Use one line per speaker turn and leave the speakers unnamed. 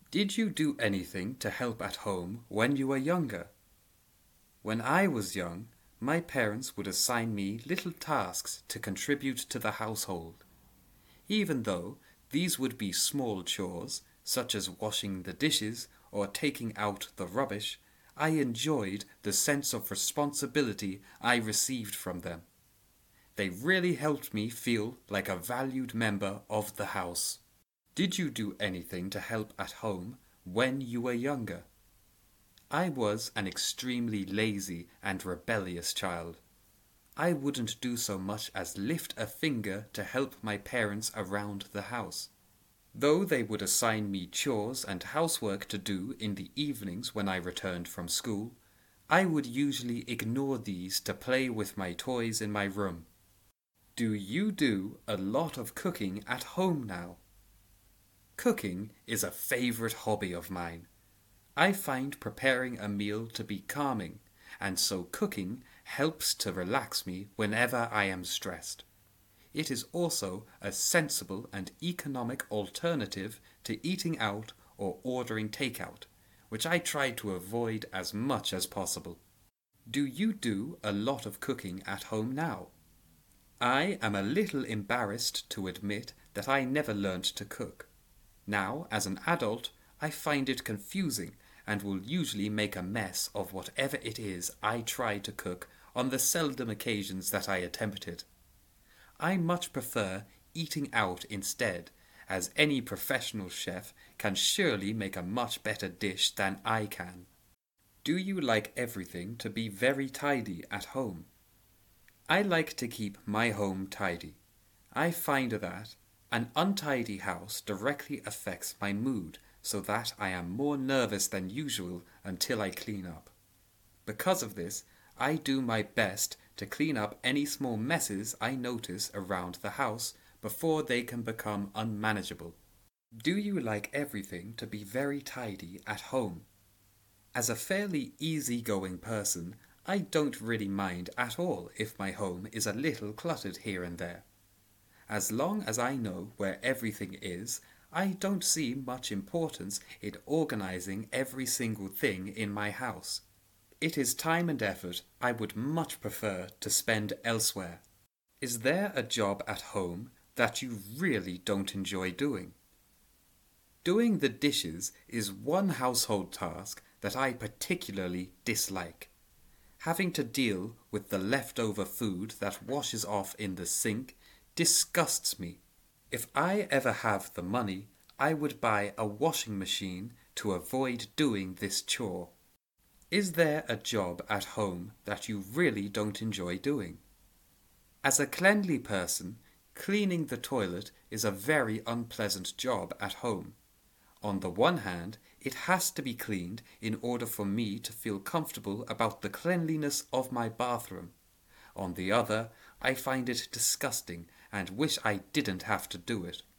Did you do anything to help at home when you were younger? When I was young, my parents would assign me little tasks to contribute to the household. Even though these would be small chores, such as washing the dishes or taking out the rubbish, I enjoyed the sense of responsibility I received from them. They really helped me feel like a valued member of the house. Did you do anything to help at home when you were younger? I was an extremely lazy and rebellious child. I wouldn't do so much as lift a finger to help my parents around the house. Though they would assign me chores and housework to do in the evenings when I returned from school, I would usually ignore these to play with my toys in my room. Do you do a lot of cooking at home now? Cooking is a favourite hobby of mine. I find preparing a meal to be calming, and so cooking helps to relax me whenever I am stressed. It is also a sensible and economic alternative to eating out or ordering takeout, which I try to avoid as much as possible. Do you do a lot of cooking at home now? I am a little embarrassed to admit that I never learnt to cook. Now, as an adult, I find it confusing and will usually make a mess of whatever it is I try to cook on the seldom occasions that I attempt it. I much prefer eating out instead, as any professional chef can surely make a much better dish than I can. Do you like everything to be very tidy at home? I like to keep my home tidy. I find that an untidy house directly affects my mood, so that I am more nervous than usual until I clean up. Because of this, I do my best to clean up any small messes I notice around the house before they can become unmanageable. Do you like everything to be very tidy at home? As a fairly easygoing person, I don't really mind at all if my home is a little cluttered here and there. As long as I know where everything is, I don't see much importance in organizing every single thing in my house. It is time and effort I would much prefer to spend elsewhere. Is there a job at home that you really don't enjoy doing? Doing the dishes is one household task that I particularly dislike. Having to deal with the leftover food that washes off in the sink disgusts me. If I ever have the money, I would buy a washing machine to avoid doing this chore. Is there a job at home that you really don't enjoy doing? As a cleanly person, cleaning the toilet is a very unpleasant job at home. On the one hand, it has to be cleaned in order for me to feel comfortable about the cleanliness of my bathroom. On the other, I find it disgusting and wish I didn't have to do it.